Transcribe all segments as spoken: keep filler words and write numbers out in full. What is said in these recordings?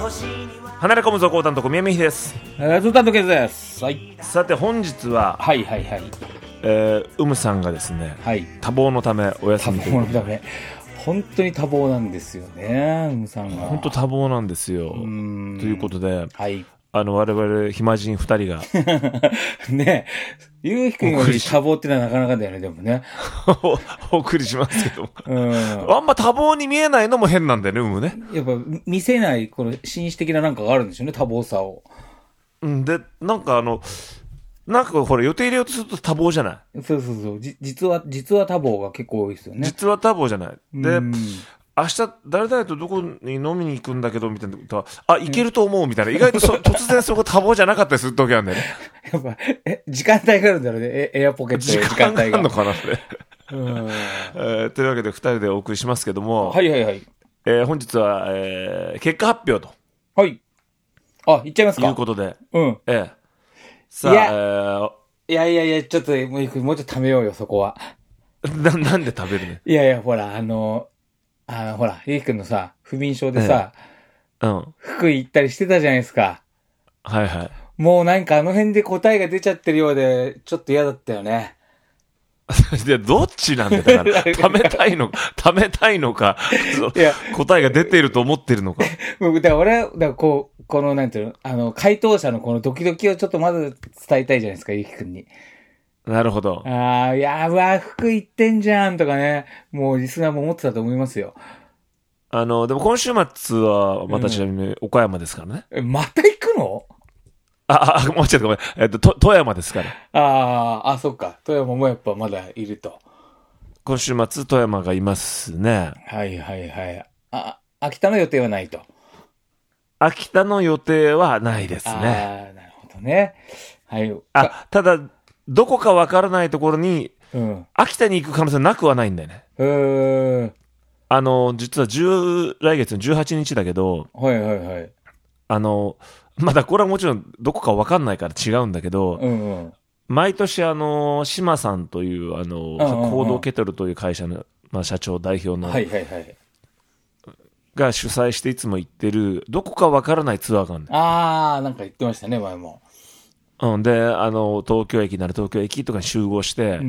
離れ込むぞ高担当宮見秀です。 えー、ずっとケズです。はい。 さて本日ははいはいはい。 えー、うむさんがですね、はい、多忙のためお休みという。 多忙のため本当に多忙なんですよね、うむさんが。 本当多忙なんですよ。ということで、 はい。 あの我々暇人二人がねえ、ゆうひくんより多忙ってのはなかなかだよね、でもね。 お送りしますけど、 うん、 あんま多忙に見えないのも変なんだよね、うむね。 やっぱ見せないこの紳士的ななんかがあるんですよね、多忙さを。 うんで、なんかあのなんかほら予定入れようとすると多忙じゃない。 そうそうそう、じ実は実は多忙が結構多いですよね。 実は多忙じゃない。で、明日誰々とどこに飲みに行くんだけどみたいなことは、あ、行けると思うみたいな、意外とそ突然そこ多忙じゃなかったりする時あるんだよね。 やっぱえ時間帯があるんだろうね、エアポケットで時間帯があるのかなって、 うんえー、というわけでふたりでお送りしますけども、 はいはいはい、 えー、本日は、えー、結果発表と、 はい、あ、言っちゃいますか。 いうことで、 うん、 えー、さあ、 いや、 えー、 いやいやいや、ちょっともうもうちょっと貯めようよ、そこは。 な、なんで食べるね。 いやいや、ほら、あの、あほら、ゆうきくんのさ、不眠症でさ、 ええ、うん。 福井行ったりしてたじゃないですか。 はいはい。 もうなんかあの辺で答えが出ちゃってるようで、ちょっと嫌だったよね。 で、どっちなんだから、貯めたいのか、貯めたいのか、いや答えが出ていると思ってるのか。 だから俺は、だからこう、このなんていうの、あの、回答者のこのドキドキをちょっとまず伝えたいじゃないですか、ゆうきくんに。 なるほど。 ああ、いやー、うわ、福井行ってんじゃんとかね、もうリスナーも思ってたと思いますよ。 あの、でも今週末は、またちなみに岡山ですからね。 うん、え、また行くの？ あ、あ、もうちょっとごめん。えっと、と、富山ですから。 ああ、あ、そっか。富山もやっぱまだいると。 今週末、富山がいますね。 はいはいはい。あ、秋田の予定はないと。 秋田の予定はないですね。ああ、なるほどね。はい。 あ、ただ、どこかわからないところに、うん、秋田に行く可能性なくはないんだよね。 へー。 あの、実は10、来月のじゅうはちにちだけど、 はいはいはい。 あの、まだこれはもちろんどこかわかんないから違うんだけど、うんうん、毎年あの、島さんという、あの、コードケトルという会社の、まあ、社長代表の、はいはいはい。が主催していつも行ってる、どこかわからないツアーがあるんだよ。 あー、なんか言ってましたね、前も。 うん、で、あの、東京駅なら東京駅とかに集合して、うんうんうん、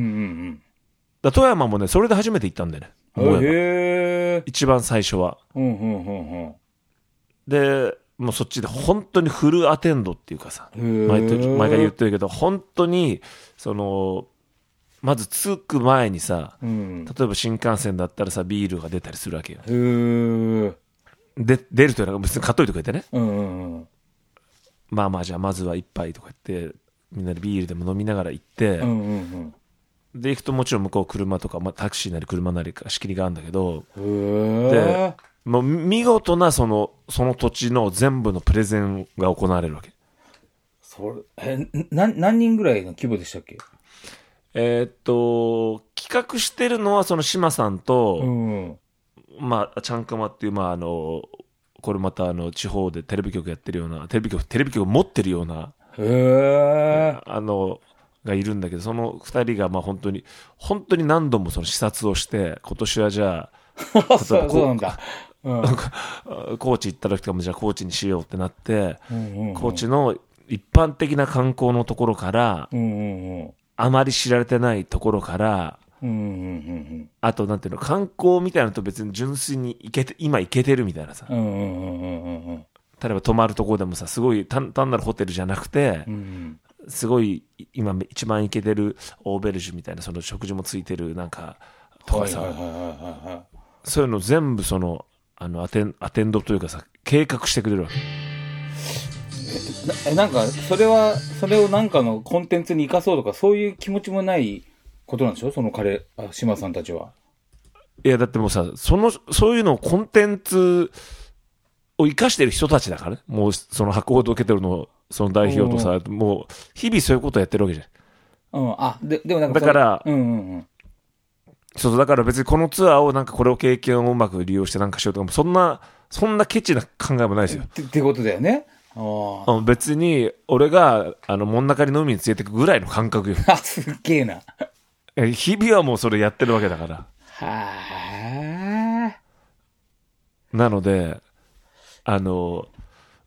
だ富山もね、それで初めて行ったんだよね。へー。一番最初は。うんうんうんうん、で、もうそっちで本当にフルアテンドっていうかさ、毎回毎回言ってるけど、本当に、その、まず着く前にさ、うん、例えば新幹線だったらさ、ビールが出たりするわけよ。へで、出るというのは別に買っといてくれてね。うんうんうん、まあまあじゃあまずは一杯とか言って、みんなでビールでも飲みながら行って、うんうんうん、で行くともちろん向こう車とか、まあ、タクシーなり車なりか仕切りがあるんだけど、で、もう見事なその、その土地の全部のプレゼンが行われるわけ。 それ、え、な、何人ぐらいの規模でしたっけ？ えー、っと、企画してるのはその島さんと、うん、まあ、ちゃんかまっていう、まああの、これまたあの、地方でテレビ局やってるような、テレビ局、テレビ局持ってるような、へー、あの、がいるんだけど、その二人がまあ本当に、本当に何度もその視察をして、今年はじゃあ、 そうそうなんだ。 うん、高知行った時とかもじゃあ高知にしようってなって、うんうんうん、高知の一般的な観光のところから、うんうんうん、あまり知られてないところから、うんうんうんうん、あとなんていうの、観光みたいなのと別に純粋に行けて、今行けてるみたいなさ、うんうんうんうん、例えば泊まるところでもさ、すごい単なるホテルじゃなくて、うんうん、すごい今一番行けてるオーベルジュみたいな、その食事もついてるなんかとかさ、はいはいはいはいはい、そういうの全部そのあのアテン、アテンドというかさ、計画してくれるわけ。 え、な、なんか、それは、それをなんかのコンテンツに生かそうとか、そういう気持ちもないことなんでしょ？その彼、あ、島さんたちは。 いや、だってもうさ、その、そういうのをコンテンツを生かしてる人たちだからね。もう、その博報堂ケトルの、その代表とさ、うん、もう、日々そういうことをやってるわけじゃん。 うん、あ、で、でもなんか、 だから、 うんうんうん。そう、 だから別にこのツアーをなんかこれを経験をうまく利用してなんかしようとか、そんな、そんなケチな考えもないですよ。 ってってことだよね。 あ、別に、俺が、あの、真ん中に飲みに連れてくぐらいの感覚よ。 あ、すっげえな。 日々はもうそれやってるわけだから。 はあ。 なので、あの、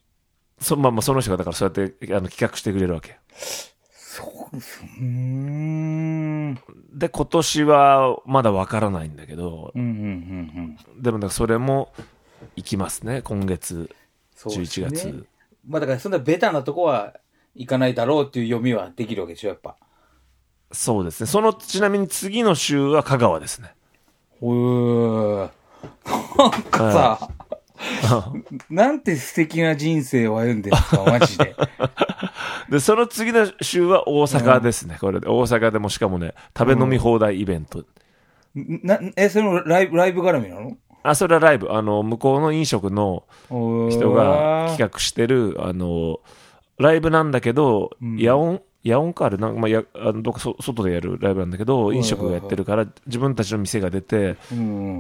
そ, まあ、まあその人がだからそうやってあの企画してくれるわけ。 そうですうーんで今年はまだわからないんだけど、 うんうんうんうん、 でもだからそれも行きますね今月じゅういちがつ、ね、 まあだからそんなベタなとこは行かないだろうっていう読みはできるわけでしょやっぱ。 そうですね。そのちなみに次の週は香川ですね。 ほーなんかさなんて素敵な人生を歩んでるんですかマジで。 でその次の週は大阪ですね、うん、これで大阪でもしかもね食べ飲み放題イベント、 うん、なえそのライブライブ絡みなの？ あそれはライブあの向こうの飲食の人が企画してるあのライブなんだけど、うん、野音野音かあるなんか、まあ、やあのどっかそ外でやるライブなんだけど飲食がやってるから自分たちの店が出て、うん、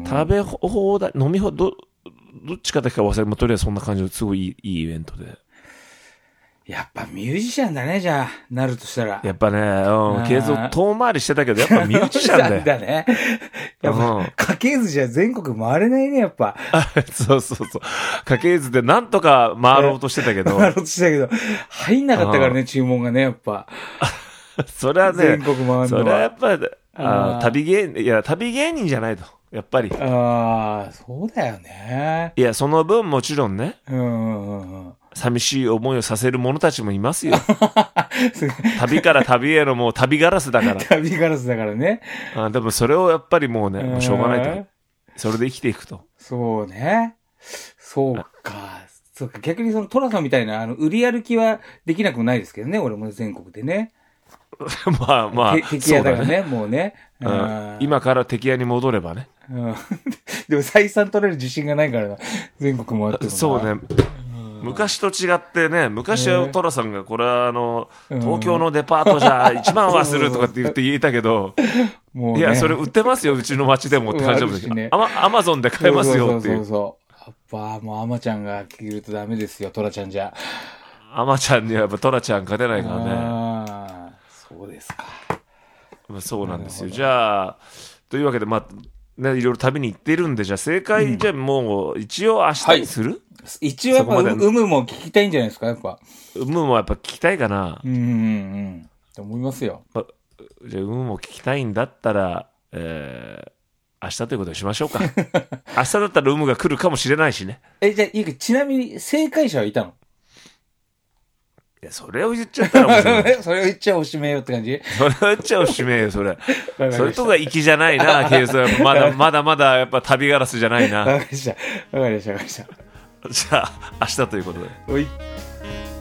食べ放題飲み放題 ど, どっちかだけか忘れもとりあえずそんな感じですごいいい、いいイベントで。 やっぱミュージシャンだね、じゃあ、なるとしたら。 やっぱね、うん、継続遠回りしてたけど、やっぱミュージシャンだよ。 だね。やっぱ、うん、家系図じゃ全国回れないね、やっぱ。 そうそうそう。家系図でなんとか回ろうとしてたけど。 回ろうとしてたけど、入んなかったからね、注文がね、やっぱ。 それはね、 全国回るのは。 それはやっぱり、あ旅芸人、いや、旅芸人じゃないと。やっぱり。 ああ、そうだよね。 いや、その分もちろんね。 うんうんうん。 寂しい思いをさせる者たちもいますよ。旅から旅へのもう旅ガラスだから。 旅ガラスだからね。 あでもそれをやっぱりもうね、もうしょうがないと。それで生きていくと。 そうね。そうか。そうか。逆にそのトラさんみたいな、あの、売り歩きはできなくもないですけどね。俺も全国でね。 まあまあ。 敵屋だからね、もうね、 うん。今から敵屋に戻ればね。 うん、でも採算取れる自信がないからな。全国回ってもな。 そうね。昔と違ってね、昔はトラさんがこれはあの、東京のデパートじゃいちまんはするとかって言って言えたけど、もうね、いや、それ売ってますよ、うちの町でもって感じなんですけど、ね、アマゾンで買えますよっていう。そうそうそうそう。やっぱもうアマちゃんが着るとダメですよ、トラちゃんじゃ。 アマちゃんにはやっぱトラちゃん勝てないからね。 ああ、そうですか。 そうなんですよ。じゃあ、というわけで、まあ、ね、いろいろ旅に行ってるんで、じゃあ正解、うん、じゃあもう一応明日にする、はい、 一応やっぱ有無も聞きたいんじゃないですか、やっぱ。 有無もやっぱ聞きたいかな。 うんうんうん。と思いますよ。 ま、じゃあ有無も聞きたいんだったら、えー、明日ということにしましょうか。明日だったら有無が来るかもしれないしね。 え、じゃあいいか、ちなみに正解者はいたの？ いや、それを言っちゃったら面白い。 それを言っちゃおしめよって感じ？ それを言っちゃおしめよ、それ。それとか粋じゃないな、ケースは。まだまだまだやっぱ旅ガラスじゃないな。 わかりました。わかりました、わかりました。 じゃあ、明日ということで。 おい。